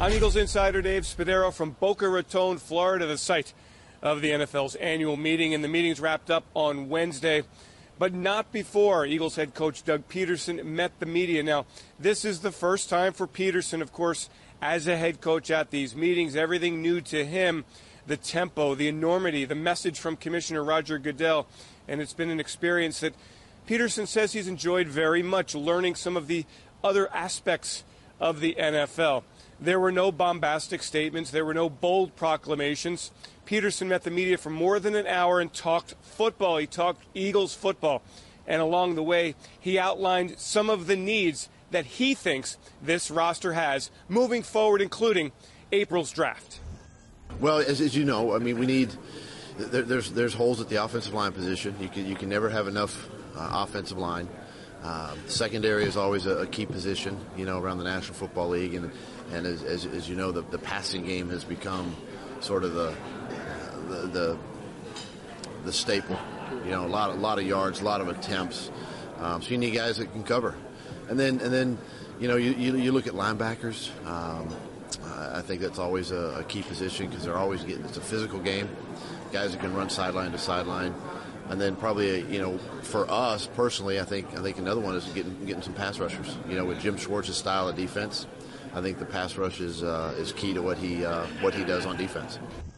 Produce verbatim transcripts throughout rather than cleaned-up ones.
I'm Eagles insider Dave Spadaro from Boca Raton, Florida, the site of the N F L's annual meeting. And the meeting's wrapped up on Wednesday, but not before Eagles head coach Doug Peterson met the media. Now, this is the first time for Peterson, of course, as a head coach at these meetings. Everything new to him, the tempo, the enormity, the message from Commissioner Roger Goodell. And it's been an experience that Peterson says he's enjoyed very much, learning some of the other aspects of the N F L. There were no bombastic statements. There were no bold proclamations. Peterson met the media for more than an hour and talked football. He talked Eagles football. And along the way, he outlined some of the needs that he thinks this roster has moving forward, including April's draft. Well, as, as you know, I mean, we need there, there's there's holes at the offensive line position. You can you can never have enough uh, offensive line. Uh, secondary is always a, a key position, you know, around the National Football League, and and as as, as you know, the, the passing game has become sort of the the the, the staple. You know, a lot a lot of yards, a lot of attempts. Um, so you need guys that can cover, and then and then you know you you, you look at linebackers. Um, I think that's always a, a key position because they're always getting. It's a physical game. Guys that can run sideline to sideline. And then probably, you know, for us personally, I think I think another one is getting getting some pass rushers. You know, with Jim Schwartz's style of defense, I think the pass rush is uh, is key to what he uh, what he does on defense.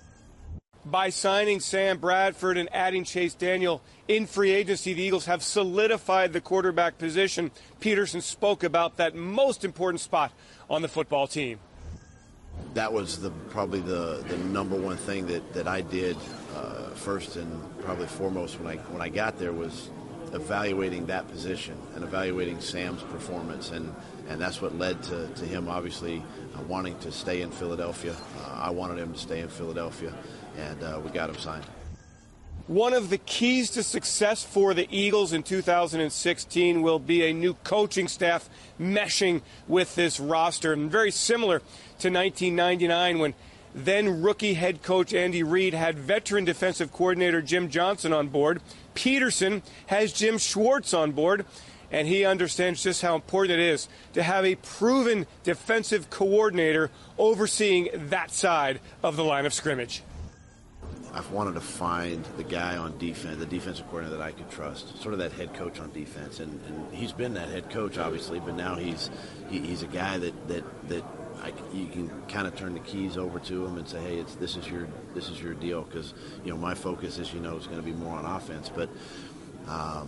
By signing Sam Bradford and adding Chase Daniel in free agency, the Eagles have solidified the quarterback position. Peterson spoke about that most important spot on the football team. That was the probably the, the number one thing that, that I did uh, first and probably foremost when I when I got there was evaluating that position and evaluating Sam's performance, and, and that's what led to, to him obviously uh, wanting to stay in Philadelphia. Uh, I wanted him to stay in Philadelphia, and uh, we got him signed. One of the keys to success for the Eagles in two thousand sixteen will be a new coaching staff meshing with this roster, and very similar to nineteen ninety-nine when then rookie head coach Andy Reid had veteran defensive coordinator Jim Johnson on board. Peterson has Jim Schwartz on board, and he understands just how important it is to have a proven defensive coordinator overseeing that side of the line of scrimmage. I've wanted to find the guy on defense, the defensive coordinator that I could trust, sort of that head coach on defense. And, and he's been that head coach, obviously, but now he's he, he's a guy that that that I, you can kind of turn the keys over to him and say, hey, it's this is your this is your deal, because you know my focus, as you know, is going to be more on offense. But um,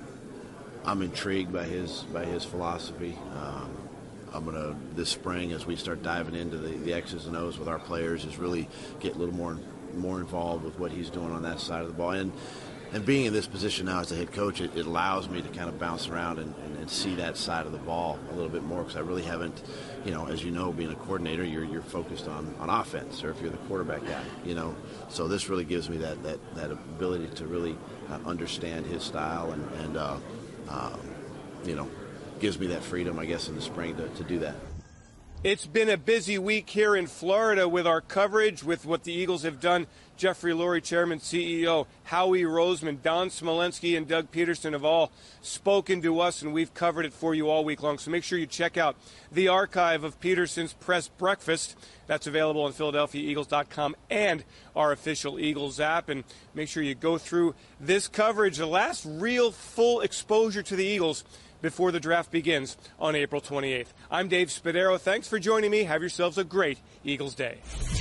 I'm intrigued by his by his philosophy. Um, I'm going to this spring, as we start diving into the, the X's and O's with our players, is really get a little more. more involved with what he's doing on that side of the ball. And and being in this position now as a head coach, it, it allows me to kind of bounce around and, and, and see that side of the ball a little bit more, because I really haven't, you know, as you know, being a coordinator, you're you're focused on, on offense, or if you're the quarterback guy, you know. So this really gives me that that, that ability to really uh, understand his style and, and uh, uh, you know, gives me that freedom, I guess, in the spring to, to do that. It's been a busy week here in Florida with our coverage, with what the Eagles have done. Jeffrey Lurie, Chairman, C E O, Howie Roseman, Don Smolenski, and Doug Peterson have all spoken to us, and we've covered it for you all week long. So make sure you check out the archive of Peterson's Press Breakfast. That's available on Philadelphia Eagles dot com and our official Eagles app. And make sure you go through this coverage, the last real full exposure to the Eagles before the draft begins on April twenty-eighth. I'm Dave Spadaro. Thanks for joining me. Have yourselves a great Eagles Day.